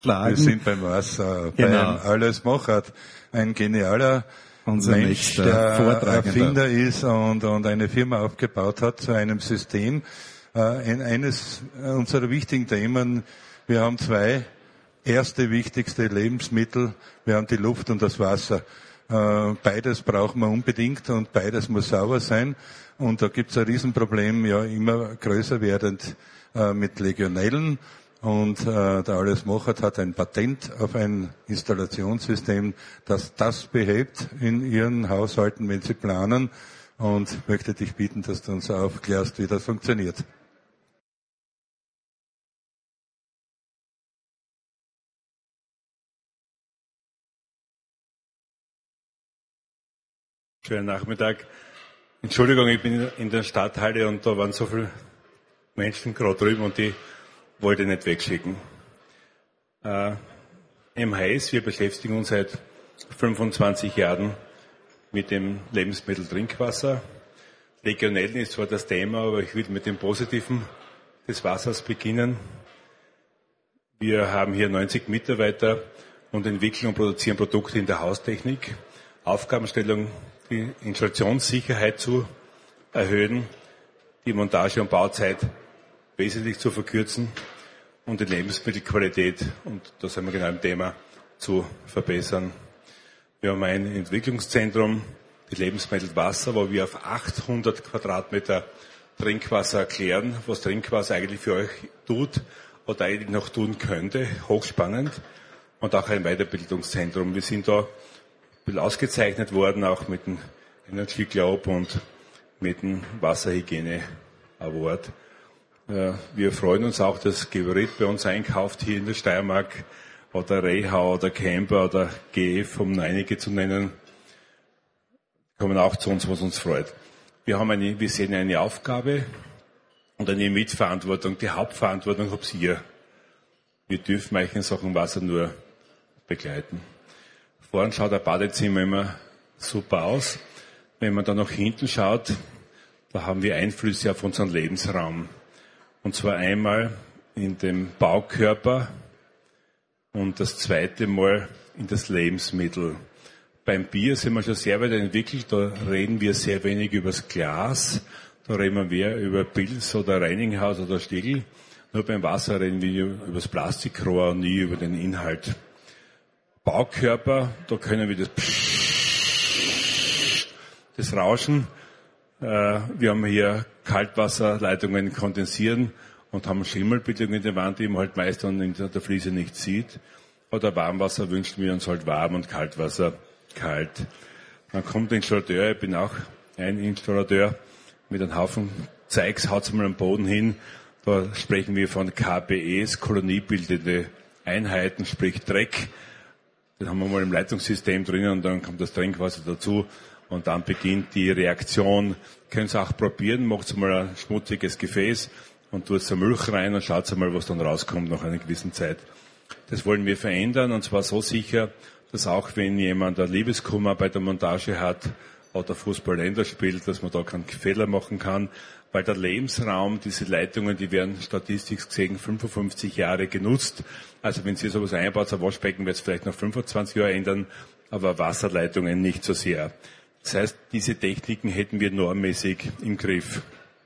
Wir sind beim Wasser, genau. Beim Alois Mochert, ein genialer Mensch, der Erfinder ist und eine Firma aufgebaut hat zu einem System. Eines unserer wichtigen Themen, wir haben zwei erste wichtigste Lebensmittel, wir haben die Luft und das Wasser. Beides brauchen wir unbedingt und beides muss sauber sein. Und da gibt es ein Riesenproblem, ja immer größer werdend mit Legionellen. Und der Alois Mochert hat ein Patent auf ein Installationssystem, das das behebt in Ihren Haushalten, wenn Sie planen. Und ich möchte dich bitten, dass du uns aufklärst, wie das funktioniert. Schönen Nachmittag. Entschuldigung, ich bin in der Stadthalle und da waren so viele Menschen gerade drüben und die wollte ich nicht wegschicken. MHS, wir beschäftigen uns seit 25 Jahren mit dem Lebensmittel Trinkwasser. Legionellen ist zwar das Thema, aber ich will mit dem Positiven des Wassers beginnen. Wir haben hier 90 Mitarbeiter und entwickeln und produzieren Produkte in der Haustechnik. Aufgabenstellung, die Installationssicherheit zu erhöhen, die Montage- und Bauzeit wesentlich zu verkürzen und die Lebensmittelqualität, und da sind wir genau im Thema, zu verbessern. Wir haben ein Entwicklungszentrum, die Lebensmittel Wasser, wo wir auf 800 Quadratmeter Trinkwasser erklären, was Trinkwasser eigentlich für euch tut oder eigentlich noch tun könnte. Hochspannend. Und auch ein Weiterbildungszentrum. Wir sind da ein bisschen ausgezeichnet worden, auch mit dem Energy Globe und mit dem Wasserhygiene Award. Wir freuen uns auch, dass Geberit bei uns einkauft hier in der Steiermark oder Rehau oder Camper oder GF, um einige zu nennen. Kommen auch zu uns, was uns freut. Wir sehen eine Aufgabe und eine Mitverantwortung. Die Hauptverantwortung habt ihr. Wir dürfen euch in Sachen Wasser nur begleiten. Vorne schaut ein Badezimmer immer super aus. Wenn man dann nach hinten schaut, da haben wir Einflüsse auf unseren Lebensraum. Und zwar einmal in dem Baukörper und das zweite Mal in das Lebensmittel. Beim Bier sind wir schon sehr weit entwickelt, da reden wir sehr wenig über das Glas, da reden wir mehr über Pils oder Reininghaus oder Stiegel. Nur beim Wasser reden wir über das Plastikrohr und nie über den Inhalt. Baukörper, da können wir das Rauschen. Wir haben hier Kaltwasserleitungen kondensieren und haben Schimmelbildung in der Wand, die man halt meist dann in der Fliese nicht sieht. Oder Warmwasser wünschen wir uns halt warm und Kaltwasser kalt. Dann kommt der Installateur, ich bin auch ein Installateur, mit einem Haufen Zeugs, haut's mal am Boden hin. Da sprechen wir von KBEs, koloniebildende Einheiten, sprich Dreck. Den haben wir mal im Leitungssystem drinnen und dann kommt das Trinkwasser dazu. Und dann beginnt die Reaktion. Könnt ihr auch probieren, macht mal ein schmutziges Gefäß und tut so Milch rein und schaut mal, was dann rauskommt nach einer gewissen Zeit. Das wollen wir verändern und zwar so sicher, dass auch wenn jemand ein Liebeskummer bei der Montage hat oder Fußball-Länder spielt, dass man da keinen Fehler machen kann, weil der Lebensraum, diese Leitungen, die werden statistisch gesehen 55 Jahre genutzt. Also wenn Sie sowas einbaut, ein Waschbecken wird es vielleicht noch 25 Jahre ändern, aber Wasserleitungen nicht so sehr. Das heißt, diese Techniken hätten wir normmäßig im Griff.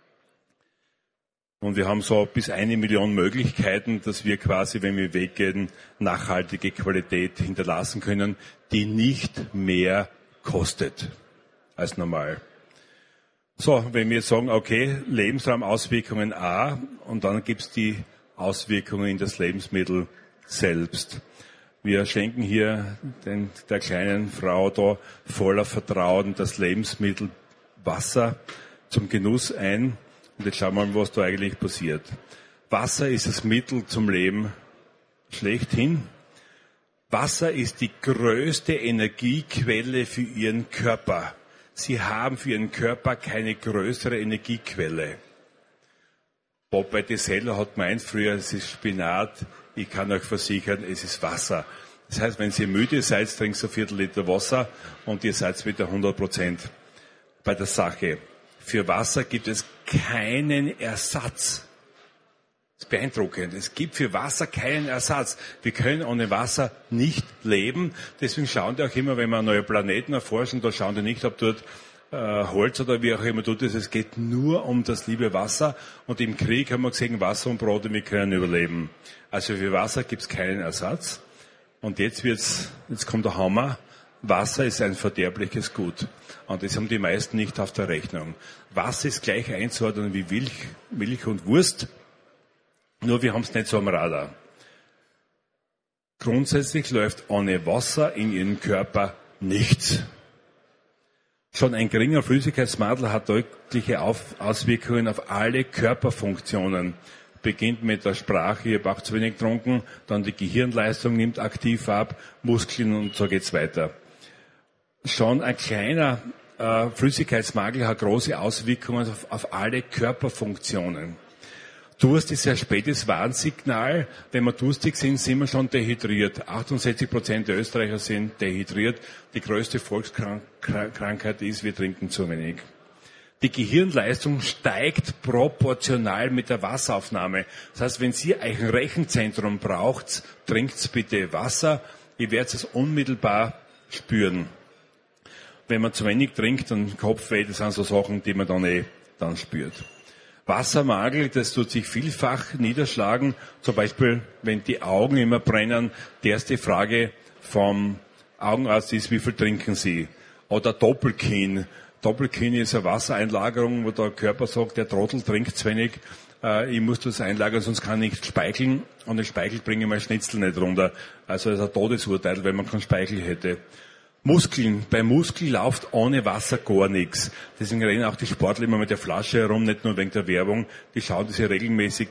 Und wir haben so bis 1 Million Möglichkeiten, dass wir quasi, wenn wir weggehen, nachhaltige Qualität hinterlassen können, die nicht mehr kostet als normal. So, wenn wir jetzt sagen, okay, Lebensraumauswirkungen A, und dann gibt's die Auswirkungen in das Lebensmittel selbst. Wir schenken hier der kleinen Frau da voller Vertrauen das Lebensmittel Wasser zum Genuss ein. Und jetzt schauen wir mal, was da eigentlich passiert. Wasser ist das Mittel zum Leben schlechthin. Wasser ist die größte Energiequelle für Ihren Körper. Sie haben für Ihren Körper keine größere Energiequelle. Popeye de Seller hat gemeint früher, es ist Spinat. Ich kann euch versichern, es ist Wasser. Das heißt, wenn ihr müde seid, trinkt ihr 1/4 Liter Wasser und ihr seid wieder 100% bei der Sache. Für Wasser gibt es keinen Ersatz. Das ist beeindruckend. Es gibt für Wasser keinen Ersatz. Wir können ohne Wasser nicht leben. Deswegen schauen die auch immer, wenn wir neue Planeten erforschen, da schauen die nicht, ob dort Holz oder wie auch immer tut es. Es geht nur um das liebe Wasser. Und im Krieg haben wir gesehen, Wasser und Brot, wir können überleben. Also für Wasser gibt es keinen Ersatz. Und jetzt kommt der Hammer. Wasser ist ein verderbliches Gut. Und das haben die meisten nicht auf der Rechnung. Wasser ist gleich einzuordnen wie Milch und Wurst. Nur wir haben es nicht so am Radar. Grundsätzlich läuft ohne Wasser in Ihrem Körper nichts. Schon ein geringer Flüssigkeitsmangel hat deutliche Auswirkungen auf alle Körperfunktionen. Beginnt mit der Sprache, ich habe auch zu wenig getrunken, dann die Gehirnleistung nimmt aktiv ab, Muskeln und so geht's weiter. Schon ein kleiner Flüssigkeitsmangel hat große Auswirkungen auf alle Körperfunktionen. Durst ist ein spätes Warnsignal. Wenn wir durstig sind, sind wir schon dehydriert. 68% der Österreicher sind dehydriert. Die größte Volkskrankheit ist, wir trinken zu wenig. Die Gehirnleistung steigt proportional mit der Wasseraufnahme. Das heißt, wenn Sie ein Rechenzentrum braucht, trinkt bitte Wasser. Ihr werdet es unmittelbar spüren. Wenn man zu wenig trinkt und Kopfweh, das sind so Sachen, die man dann spürt. Wassermangel, das tut sich vielfach niederschlagen. Zum Beispiel, wenn die Augen immer brennen, die erste Frage vom Augenarzt ist, wie viel trinken Sie? Oder Doppelkinn. Doppelkinn ist eine Wassereinlagerung, wo der Körper sagt, der Trottel trinkt zu wenig. Ich muss das einlagern, sonst kann ich nicht speicheln. Und den Speichel bringe ich mein Schnitzel nicht runter. Also das ist ein Todesurteil, wenn man keinen Speichel hätte. Muskeln. Bei Muskeln läuft ohne Wasser gar nichts. Deswegen rennen auch die Sportler immer mit der Flasche herum, nicht nur wegen der Werbung. Die schauen, dass sie regelmäßig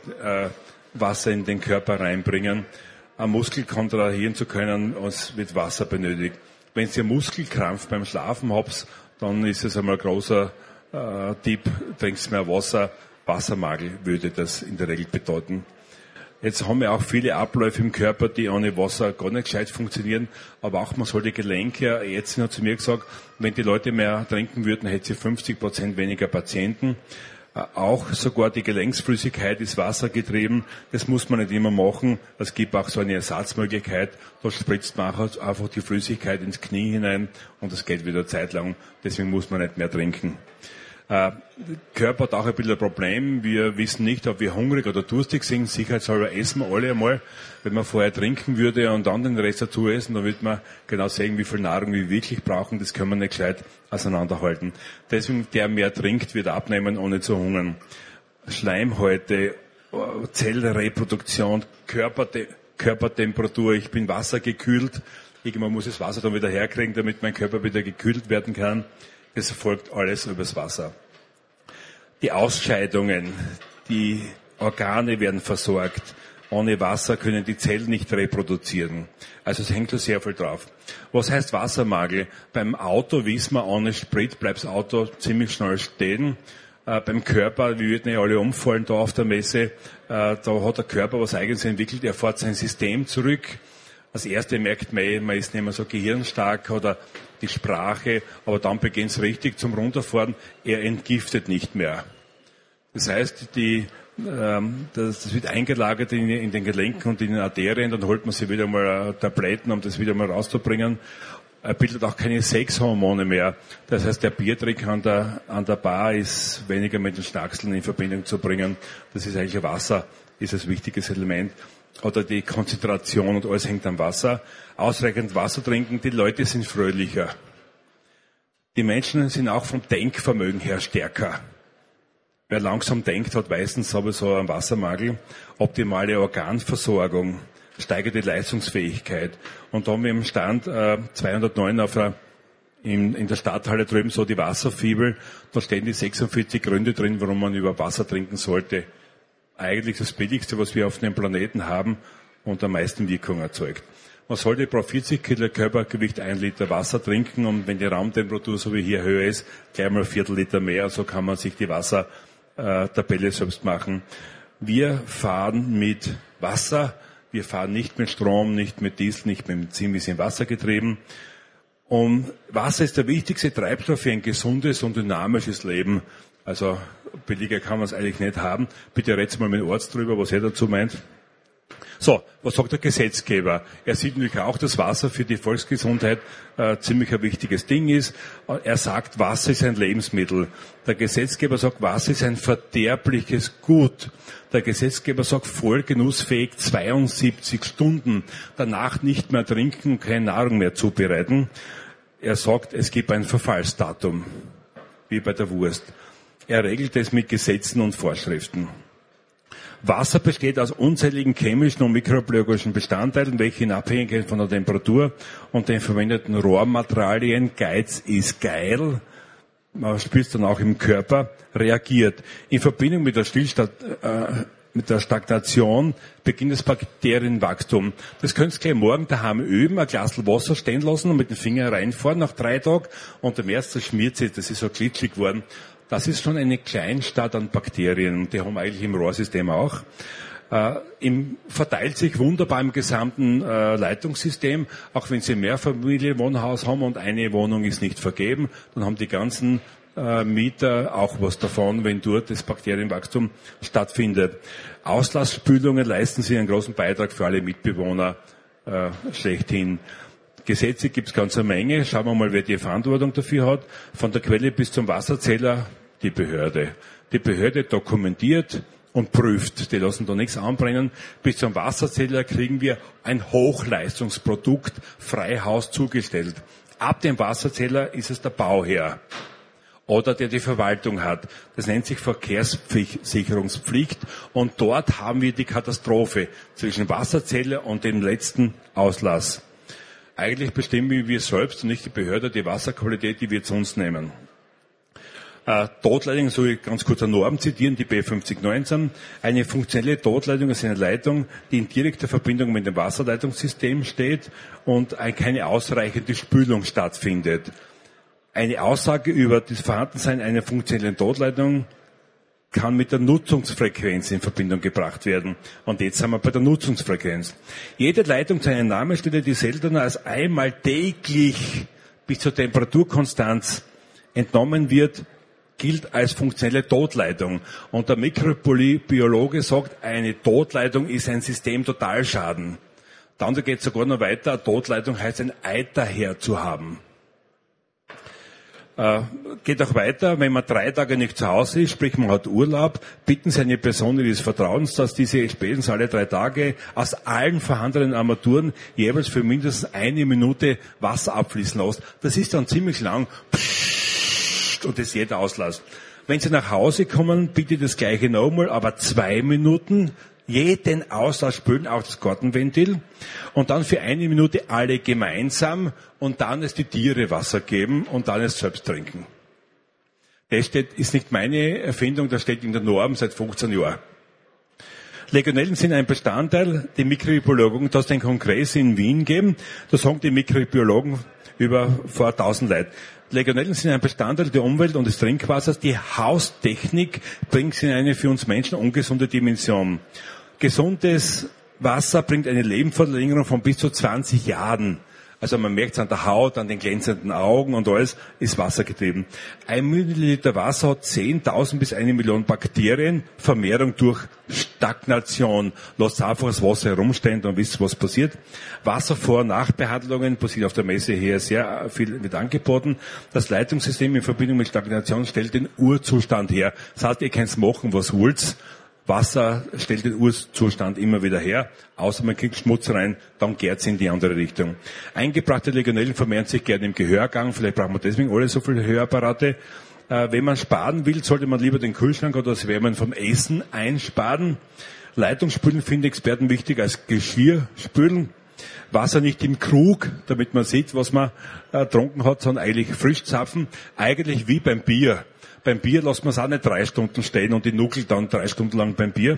Wasser in den Körper reinbringen. Ein Muskel kontrahieren zu können, was mit Wasser benötigt. Wenn Sie einen Muskelkrampf beim Schlafen habt, dann ist es einmal ein großer Tipp, trinkst mehr Wasser. Wassermangel würde das in der Regel bedeuten. Jetzt haben wir auch viele Abläufe im Körper, die ohne Wasser gar nicht gescheit funktionieren. Aber auch man soll die Gelenke, eine Ärztin hat zu mir gesagt, wenn die Leute mehr trinken würden, hätte sie 50% weniger Patienten. Auch sogar die Gelenksflüssigkeit ist wassergetrieben. Das muss man nicht immer machen. Es gibt auch so eine Ersatzmöglichkeit. Da spritzt man einfach die Flüssigkeit ins Knie hinein und das geht wieder eine Zeit lang. Deswegen muss man nicht mehr trinken. Der Körper hat auch ein bisschen ein Problem. Wir wissen nicht, ob wir hungrig oder durstig sind. Sicherheitshalber essen wir alle einmal. Wenn man vorher trinken würde und dann den Rest dazu essen, dann würde man genau sehen, wie viel Nahrung wir wirklich brauchen. Das können wir nicht gescheit auseinanderhalten. Deswegen, der mehr trinkt, wird abnehmen, ohne zu hungern. Schleimhäute, Zellreproduktion, Körpertemperatur. Ich bin wassergekühlt. Irgendwann muss das Wasser dann wieder herkriegen, damit mein Körper wieder gekühlt werden kann. Es erfolgt alles übers Wasser. Die Ausscheidungen, die Organe werden versorgt. Ohne Wasser können die Zellen nicht reproduzieren. Also es hängt da sehr viel drauf. Was heißt Wassermangel? Beim Auto wissen wir, ohne Sprit bleibt das Auto ziemlich schnell stehen. Beim Körper, wir würden ja alle umfallen da auf der Messe, da hat der Körper was Eigenes entwickelt, er fährt sein System zurück. Als Erste merkt man ist nicht mehr so gehirnstark oder die Sprache, aber dann beginnt es richtig zum Runterfahren. Er entgiftet nicht mehr. Das heißt, das wird eingelagert in den Gelenken und in den Arterien, dann holt man sich wieder mal Tabletten, um das wieder mal rauszubringen. Er bildet auch keine Sexhormone mehr. Das heißt, der Biertrick an der Bar ist weniger mit den Schnackseln in Verbindung zu bringen. Das ist eigentlich Wasser, ist ein wichtiges Element. Oder die Konzentration und alles hängt am Wasser. Ausreichend Wasser trinken, die Leute sind fröhlicher. Die Menschen sind auch vom Denkvermögen her stärker. Wer langsam denkt, hat meistens sowieso einen Wassermangel. Optimale Organversorgung, steigerte Leistungsfähigkeit. Und da haben wir im Stand 209 in der Stadthalle drüben so die Wasserfibel. Da stehen die 46 Gründe drin, warum man über Wasser trinken sollte. Eigentlich das Billigste, was wir auf dem Planeten haben und am meisten Wirkung erzeugt. Man sollte pro 40 Kilo Körpergewicht 1 Liter Wasser trinken und wenn die Raumtemperatur so wie hier höher ist, gleich mal 1/4 Liter mehr, so kann man sich die Wassertabelle selbst machen. Wir fahren mit Wasser, wir fahren nicht mit Strom, nicht mit Diesel, nicht mit Benzin, wir sind wassergetrieben. Und Wasser ist der wichtigste Treibstoff für ein gesundes und dynamisches Leben. Also billiger kann man es eigentlich nicht haben. Bitte redet mal mit dem Arzt drüber, was er dazu meint. So, was sagt der Gesetzgeber? Er sieht natürlich auch, dass Wasser für die Volksgesundheit ziemlich ein wichtiges Ding ist. Er sagt, Wasser ist ein Lebensmittel. Der Gesetzgeber sagt, Wasser ist ein verderbliches Gut. Der Gesetzgeber sagt, vollgenussfähig 72 Stunden. Danach nicht mehr trinken und keine Nahrung mehr zubereiten. Er sagt, es gibt ein Verfallsdatum, wie bei der Wurst. Er regelt es mit Gesetzen und Vorschriften. Wasser besteht aus unzähligen chemischen und mikrobiologischen Bestandteilen, welche in Abhängigkeit von der Temperatur und den verwendeten Rohrmaterialien, Geiz ist geil, man spürt es dann auch im Körper, reagiert. In Verbindung mit der Stagnation beginnt das Bakterienwachstum. Das könnt ihr gleich morgen daheim üben, ein Glas Wasser stehen lassen und mit den Fingern reinfahren nach 3 Tagen und am ersten schmiert sich, das ist so glitschig geworden. Das ist schon eine Kleinstadt an Bakterien. Die haben wir eigentlich im Rohrsystem auch. Verteilt sich wunderbar im gesamten Leitungssystem. Auch wenn Sie ein Mehrfamilienwohnhaus haben und eine Wohnung ist nicht vergeben, dann haben die ganzen Mieter auch was davon, wenn dort das Bakterienwachstum stattfindet. Auslassspülungen leisten Sie einen großen Beitrag für alle Mitbewohner schlechthin. Gesetze gibt es ganz eine Menge. Schauen wir mal, wer die Verantwortung dafür hat. Von der Quelle bis zum Wasserzähler die Behörde. Die Behörde dokumentiert und prüft. Die lassen da nichts anbrennen. Bis zum Wasserzähler kriegen wir ein Hochleistungsprodukt frei Haus zugestellt. Ab dem Wasserzähler ist es der Bauherr oder der die Verwaltung hat. Das nennt sich Verkehrssicherungspflicht und dort haben wir die Katastrophe zwischen Wasserzähler und dem letzten Auslass. Eigentlich bestimmen wir selbst und nicht die Behörde die Wasserqualität, die wir zu uns nehmen. Totleitung, soll ich ganz kurz eine Norm zitieren, die B5019. Eine funktionelle Totleitung ist eine Leitung, die in direkter Verbindung mit dem Wasserleitungssystem steht und keine ausreichende Spülung stattfindet. Eine Aussage über das Vorhandensein einer funktionellen Totleitung kann mit der Nutzungsfrequenz in Verbindung gebracht werden. Und jetzt sind wir bei der Nutzungsfrequenz. Jede Leitung zu einem Namen steht, die seltener als einmal täglich bis zur Temperaturkonstanz entnommen wird, gilt als funktionelle Totleitung. Und der Mikrobiologe sagt, eine Totleitung ist ein Systemtotalschaden. Dann geht es sogar noch weiter. Eine Totleitung heißt, ein Eiterherd zu haben. Geht auch weiter, wenn man 3 Tage nicht zu Hause ist, sprich man hat Urlaub, bitten Sie eine Person Ihres Vertrauens, dass diese spätestens alle 3 Tage aus allen vorhandenen Armaturen jeweils für mindestens 1 Minute Wasser abfließen lässt. Das ist dann ziemlich lang und das jeder auslässt. Wenn Sie nach Hause kommen, bitte das gleiche nochmal, aber 2 Minuten jeden Auslass spülen, auch das Gartenventil, und dann für 1 Minute alle gemeinsam und dann es die Tiere Wasser geben und dann es selbst trinken. Das ist nicht meine Erfindung, das steht in der Norm seit 15 Jahren. Legionellen sind ein Bestandteil, die Mikrobiologen, da es den Kongress in Wien gegeben, da sagen die Mikrobiologen vor 1000 Leuten. Legionellen sind ein Bestandteil der Umwelt und des Trinkwassers. Die Haustechnik bringt sie in eine für uns Menschen ungesunde Dimension. Gesundes Wasser bringt eine Lebensverlängerung von bis zu 20 Jahren. Also man merkt es an der Haut, an den glänzenden Augen und alles ist wassergetrieben. 1 Milliliter Wasser hat 10.000 bis 1 Million Bakterien, Vermehrung durch Stagnation. Lasst einfach das Wasser herumstehen und wisst, was passiert. Wasservor- und Nachbehandlungen passiert auf der Messe hier sehr viel mit angeboten. Das Leitungssystem in Verbindung mit Stagnation stellt den Urzustand her. Das heißt, ihr könnt machen, was wollt. Wasser stellt den Urzustand immer wieder her, außer man kriegt Schmutz rein, dann gärt es in die andere Richtung. Eingebrachte Legionellen vermehren sich gerne im Gehörgang, vielleicht braucht man deswegen alle so viele Hörapparate. Wenn man sparen will, sollte man lieber den Kühlschrank oder das Wärmen vom Essen einsparen. Leitungsspülen finden Experten wichtig als Geschirrspülen. Wasser nicht im Krug, damit man sieht, was man getrunken hat, sondern eigentlich frisch zapfen. Eigentlich wie beim Bier. Beim Bier lässt man es auch nicht 3 Stunden stehen und die nuckelt dann 3 Stunden lang beim Bier.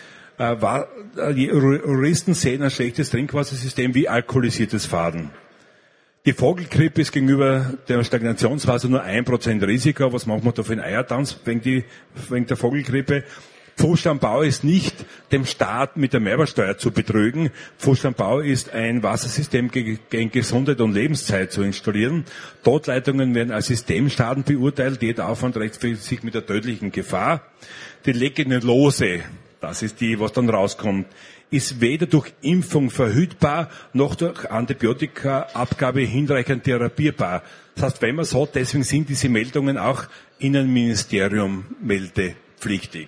Die Juristen sehen ein schlechtes Trinkwassersystem wie alkoholisiertes Faden. Die Vogelgrippe ist gegenüber dem Stagnationswasser nur 1% Risiko. Was macht man da für einen Eiertanz wegen der Vogelgrippe? Pfusch am Bau ist nicht dem Staat mit der Mehrwertsteuer zu betrügen. Pfusch am Bau ist ein Wassersystem gegen Gesundheit und Lebenszeit zu installieren. Totleitungen werden als Systemschaden beurteilt. Jeder Aufwand rechtfertigt sich mit der tödlichen Gefahr. Die Legionellose, das ist die, was dann rauskommt, ist weder durch Impfung verhütbar, noch durch Antibiotikaabgabe hinreichend therapierbar. Das heißt, wenn man es hat, deswegen sind diese Meldungen auch Innenministerium meldepflichtig.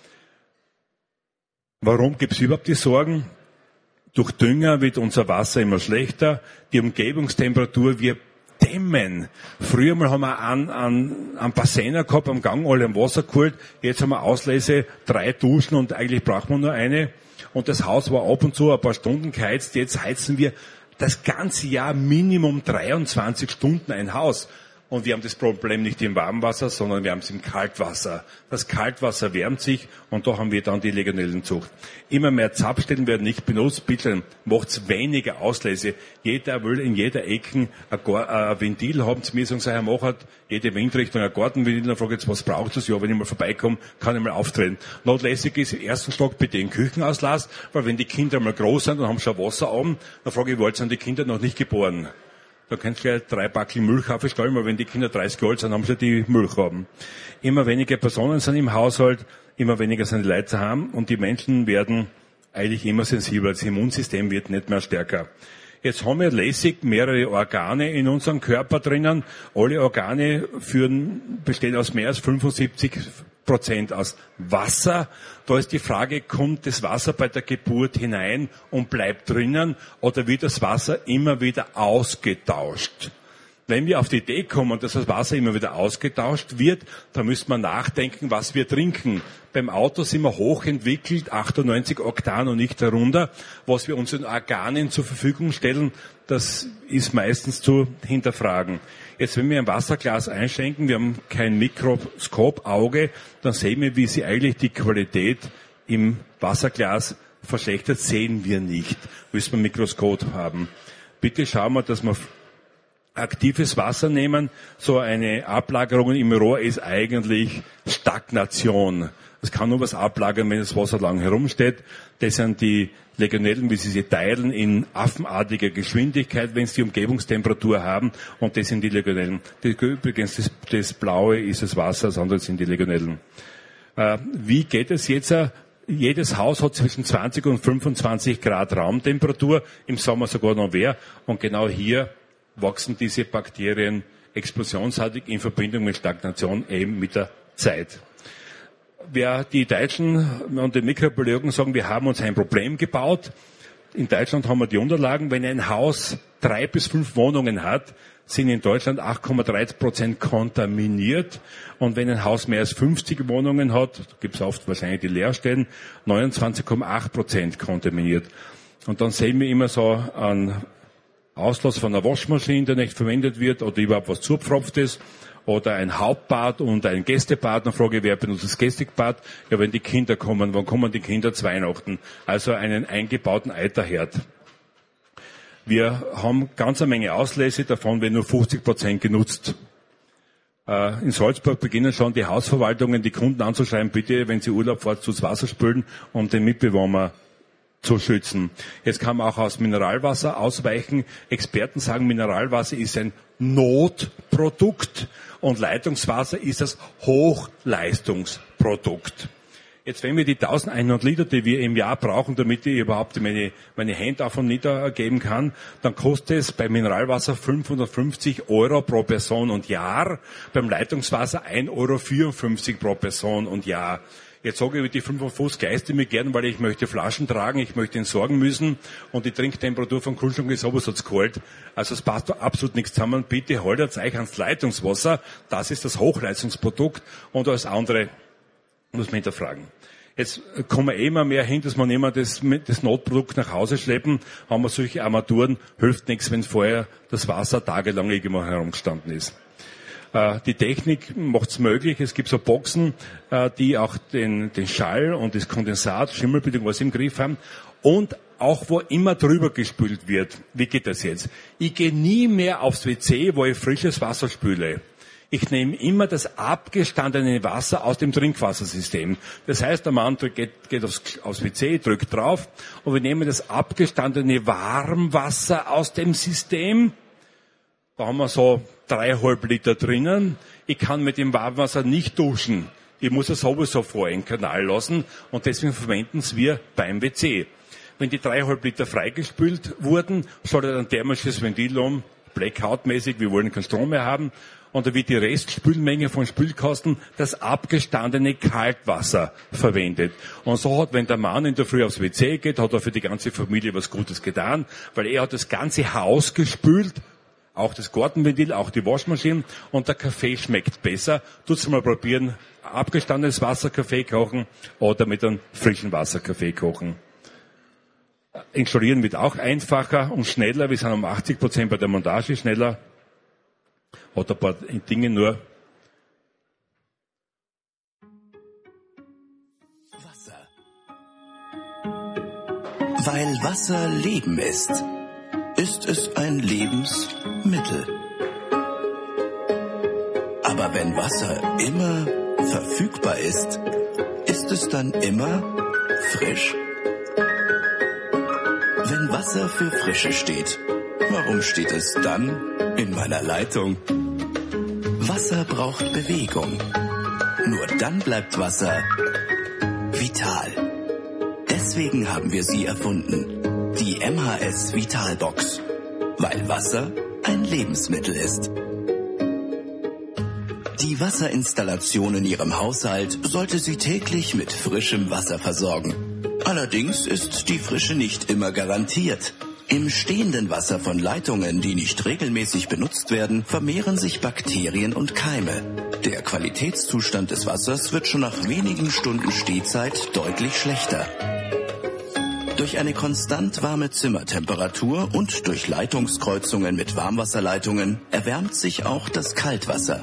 Warum gibt es überhaupt die Sorgen? Durch Dünger wird unser Wasser immer schlechter, die Umgebungstemperatur, wir dämmen. Früher mal haben wir einen Bassäner gehabt, am Gang alle am Wasser geholt, jetzt haben wir Auslese 3 Duschen und eigentlich braucht man nur eine. Und das Haus war ab und zu ein paar Stunden geheizt, jetzt heizen wir das ganze Jahr Minimum 23 Stunden ein Haus. Und wir haben das Problem nicht im Warmwasser, sondern wir haben es im Kaltwasser. Das Kaltwasser wärmt sich und da haben wir dann die Legionellenzucht. Immer mehr Zapfstellen werden nicht benutzt. Bitte macht's weniger Auslese. Jeder will in jeder Ecke ein Ventil haben. Zu mir sagen sie, Herr Machert, jede Windrichtung ein Gartenventil. Dann frage ich jetzt, was braucht das? Ja, wenn ich mal vorbeikomme, kann ich mal auftreten. Notlässig ist im ersten Stock bitte den Küchenauslass, weil wenn die Kinder mal groß sind und haben schon Wasser oben, dann frage ich, wollt sind die Kinder noch nicht geboren? Da könnt ihr gleich 3 Backel Milch aufstellen, weil wenn die Kinder 30 Jahre alt sind, haben sie die Milch haben. Immer weniger Personen sind im Haushalt, immer weniger sind die Leute haben und die Menschen werden eigentlich immer sensibler. Das Immunsystem wird nicht mehr stärker. Jetzt haben wir lässig mehrere Organe in unserem Körper drinnen. Alle Organe bestehen aus mehr als 75% aus Wasser. Da ist die Frage, kommt das Wasser bei der Geburt hinein und bleibt drinnen oder wird das Wasser immer wieder ausgetauscht? Wenn wir auf die Idee kommen, dass das Wasser immer wieder ausgetauscht wird, dann müssen wir nachdenken, was wir trinken. Beim Auto sind wir hochentwickelt, 98 Oktan und nicht darunter. Was wir unseren Organen zur Verfügung stellen, das ist meistens zu hinterfragen. Jetzt, wenn wir ein Wasserglas einschenken, wir haben kein Mikroskopauge, dann sehen wir, wie sie eigentlich die Qualität im Wasserglas verschlechtert, sehen wir nicht. Müssen wir ein Mikroskop haben. Bitte schauen wir, dass wir aktives Wasser nehmen. So eine Ablagerung im Rohr ist eigentlich Stagnation. Es kann nur was ablagern, wenn das Wasser lang herumsteht. Das sind die Legionellen, wie sie sie teilen, in affenartiger Geschwindigkeit, wenn sie die Umgebungstemperatur haben. Und das sind die Legionellen. Übrigens, das Blaue ist das Wasser, das andere sind die Legionellen. Wie geht es jetzt? Jedes Haus hat zwischen 20 und 25 Grad Raumtemperatur, im Sommer sogar noch mehr. Und genau hier wachsen diese Bakterien explosionsartig in Verbindung mit Stagnation eben mit der Zeit. Die Deutschen und die Mikrobiologen sagen, wir haben uns ein Problem gebaut. In Deutschland haben wir die Unterlagen. Wenn ein Haus 3 bis 5 Wohnungen hat, sind in Deutschland 8,3% kontaminiert. Und wenn ein Haus mehr als 50 Wohnungen hat, gibt es oft wahrscheinlich die Leerstellen, 29,8% kontaminiert. Und dann sehen wir immer so einen Auslass von einer Waschmaschine, der nicht verwendet wird oder überhaupt was zugepfropft ist. Oder ein Hauptbad und ein Gästebad. Dann frage ich, wer benutzt das Gästebad? Ja, wenn die Kinder kommen. Wann kommen die Kinder zu Weihnachten? Also einen eingebauten Eiterherd. Wir haben ganz eine Menge Auslese, davon werden nur 50% genutzt. In Salzburg beginnen schon die Hausverwaltungen, die Kunden anzuschreiben, bitte, wenn sie Urlaub fahren, zu Wasser spülen, um den Mitbewohner zu schützen. Jetzt kann man auch aus Mineralwasser ausweichen. Experten sagen, Mineralwasser ist ein Notprodukt und Leitungswasser ist das Hochleistungsprodukt. Jetzt, wenn wir die 1100 Liter, die wir im Jahr brauchen, damit ich überhaupt meine Hände auf und nieder geben kann, dann kostet es bei Mineralwasser 550 € pro Person und Jahr, beim Leitungswasser 1,54 € pro Person und Jahr. Jetzt sage ich, die 55 leiste mir gern, weil ich möchte Flaschen tragen, ich möchte entsorgen müssen und die Trinktemperatur vom Kühlschrank ist sowieso zu kalt. Also es passt da absolut nichts zusammen. Bitte haltet euch ans Leitungswasser, das ist das Hochleistungsprodukt und alles andere muss man hinterfragen. Jetzt kommen wir immer mehr hin, dass man immer das Notprodukt nach Hause schleppen. Haben wir solche Armaturen, hilft nichts, wenn vorher das Wasser tagelang irgendwo herumgestanden ist. Die Technik macht es möglich. Es gibt so Boxen, die auch den Schall und das Kondensat, Schimmelbildung, was im Griff haben. Und auch wo immer drüber gespült wird. Wie geht das jetzt? Ich gehe nie mehr aufs WC, wo ich frisches Wasser spüle. Ich nehme immer das abgestandene Wasser aus dem Trinkwassersystem. Das heißt, der Mann geht aufs WC, drückt drauf und wir nehmen das abgestandene Warmwasser aus dem System. Da haben wir so 3,5 Liter drinnen. Ich kann mit dem Warmwasser nicht duschen. Ich muss es sowieso vorher in den Kanal lassen und deswegen verwenden es wir beim WC. Wenn die 3,5 Liter freigespült wurden, schaltet ein thermisches Ventil um, Blackout-mäßig, wir wollen keinen Strom mehr haben. Und da wird die Restspülmenge von Spülkasten, das abgestandene Kaltwasser verwendet. Und so hat, wenn der Mann in der Früh aufs WC geht, hat er für die ganze Familie was Gutes getan, weil er hat das ganze Haus gespült, auch das Gartenventil, auch die Waschmaschine, und der Kaffee schmeckt besser. Tut's mal probieren, abgestandenes Wasser Kaffee kochen oder mit einem frischen Wasser Kaffee kochen. Installieren wird auch einfacher und schneller. Wir sind um 80% bei der Montage schneller. Hat ein paar Dinge nur. Wasser. Weil Wasser Leben ist es ein Lebensmittel. Aber wenn Wasser immer verfügbar ist es dann immer frisch? Wenn Wasser für Frische steht, warum steht es dann in meiner Leitung? Wasser braucht Bewegung. Nur dann bleibt Wasser vital. Deswegen haben wir sie erfunden. Die MHS Vitalbox. Weil Wasser ein Lebensmittel ist. Die Wasserinstallation in Ihrem Haushalt sollte Sie täglich mit frischem Wasser versorgen. Allerdings ist die Frische nicht immer garantiert. Im stehenden Wasser von Leitungen, die nicht regelmäßig benutzt werden, vermehren sich Bakterien und Keime. Der Qualitätszustand des Wassers wird schon nach wenigen Stunden Stehzeit deutlich schlechter. Durch eine konstant warme Zimmertemperatur und durch Leitungskreuzungen mit Warmwasserleitungen erwärmt sich auch das Kaltwasser.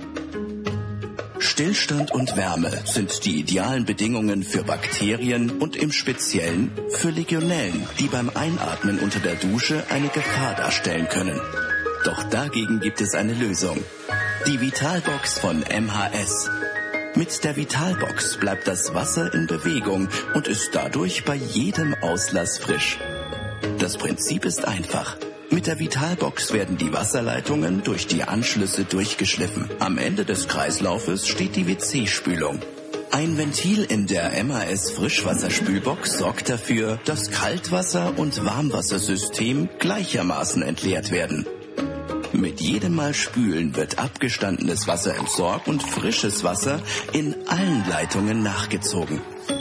Stillstand und Wärme sind die idealen Bedingungen für Bakterien und im Speziellen für Legionellen, die beim Einatmen unter der Dusche eine Gefahr darstellen können. Doch dagegen gibt es eine Lösung. Die Vitalbox von MHS. Mit der Vitalbox bleibt das Wasser in Bewegung und ist dadurch bei jedem Auslass frisch. Das Prinzip ist einfach. Mit der Vitalbox werden die Wasserleitungen durch die Anschlüsse durchgeschliffen. Am Ende des Kreislaufes steht die WC-Spülung. Ein Ventil in der MHS Frischwasserspülbox sorgt dafür, dass Kaltwasser- und Warmwassersystem gleichermaßen entleert werden. Mit jedem Mal Spülen wird abgestandenes Wasser entsorgt und frisches Wasser in allen Leitungen nachgezogen.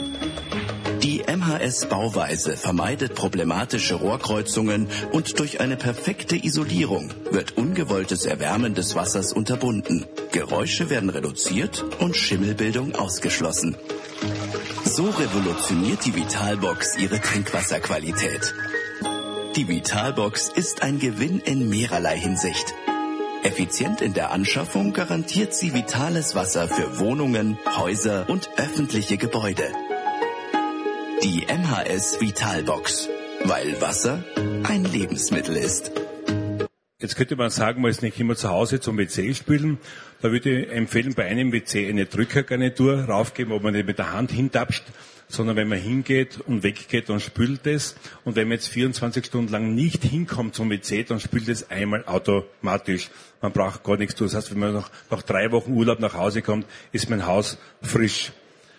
Die MHS-Bauweise vermeidet problematische Rohrkreuzungen und durch eine perfekte Isolierung wird ungewolltes Erwärmen des Wassers unterbunden. Geräusche werden reduziert und Schimmelbildung ausgeschlossen. So revolutioniert die Vitalbox ihre Trinkwasserqualität. Die Vitalbox ist ein Gewinn in mehrerlei Hinsicht. Effizient in der Anschaffung garantiert sie vitales Wasser für Wohnungen, Häuser und öffentliche Gebäude. Die MHS Vitalbox, weil Wasser ein Lebensmittel ist. Jetzt könnte man sagen, man ist nicht immer zu Hause zum WC spülen. Da würde ich empfehlen, bei einem WC eine Drückergarnitur raufgeben, wo man nicht mit der Hand hintapscht, sondern wenn man hingeht und weggeht, dann spült es. Und wenn man jetzt 24 Stunden lang nicht hinkommt zum WC, dann spült es einmal automatisch. Man braucht gar nichts tun. Das heißt, wenn man nach 3 Wochen Urlaub nach Hause kommt, ist mein Haus frisch.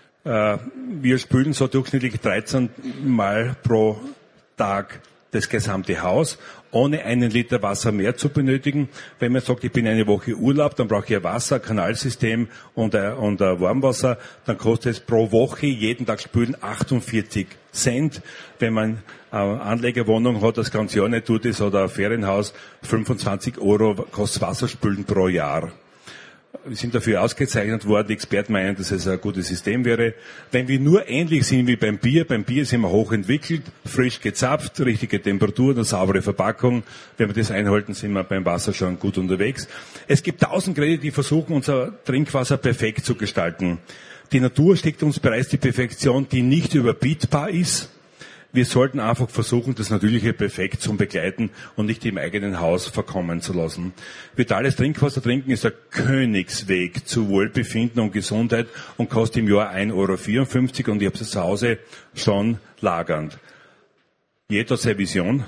Wir spülen so durchschnittlich 13 Mal pro Tag das gesamte Haus, ohne 1 Liter Wasser mehr zu benötigen. Wenn man sagt, ich bin eine Woche Urlaub, dann brauche ich ein Wasser, Kanalsystem und ein Warmwasser, dann kostet es pro Woche jeden Tag spülen 48 Cent. Wenn man eine Anlegerwohnung hat, das ganze Jahr nicht tut ist, oder ein Ferienhaus, 25 € kostet Wasserspülen pro Jahr. Wir sind dafür ausgezeichnet worden. Die Experten meinen, dass es ein gutes System wäre. Wenn wir nur ähnlich sind wie beim Bier sind wir hochentwickelt, frisch gezapft, richtige Temperatur, eine saubere Verpackung. Wenn wir das einhalten, sind wir beim Wasser schon gut unterwegs. Es gibt 1000 Geräte, die versuchen, unser Trinkwasser perfekt zu gestalten. Die Natur steckt uns bereits die Perfektion, die nicht überbietbar ist. Wir sollten einfach versuchen, das natürliche Perfekt zu begleiten und nicht im eigenen Haus verkommen zu lassen. Vitales Trinkwasser trinken ist der Königsweg zu Wohlbefinden und Gesundheit und kostet im Jahr 1,54 € und ich habe es zu Hause schon lagernd. Jeder hat seine Vision,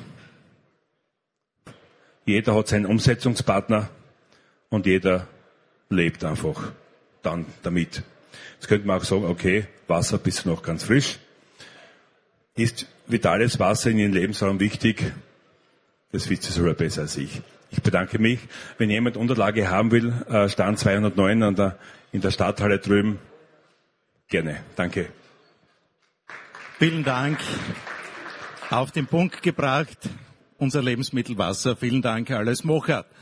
jeder hat seinen Umsetzungspartner und jeder lebt einfach dann damit. Jetzt könnte man auch sagen, okay, Wasser bist du noch ganz frisch. Ist vitales Wasser in Ihrem Lebensraum wichtig? Das wisst ihr sogar besser als ich. Ich bedanke mich. Wenn jemand Unterlage haben will, Stand 209 in der Stadthalle drüben, gerne. Danke. Vielen Dank. Auf den Punkt gebracht, unser Lebensmittel Wasser. Vielen Dank, Alois Mochert.